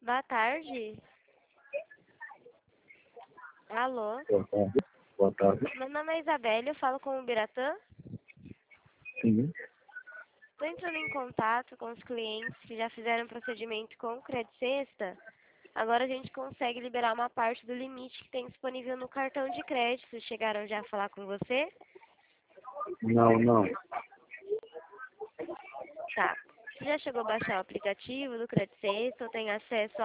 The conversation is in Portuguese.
Boa tarde. Alô? Boa tarde. Boa tarde. Meu nome é Isabelle, eu falo com o Biratã. Sim. Estou entrando em contato com os clientes que já fizeram procedimento com o Credit Sexta. Agora a gente consegue liberar uma parte do limite que tem disponível no cartão de crédito. Chegaram já a falar com você? Não. Tá. Você já chegou a baixar o aplicativo do Credit Sexta ou tem acesso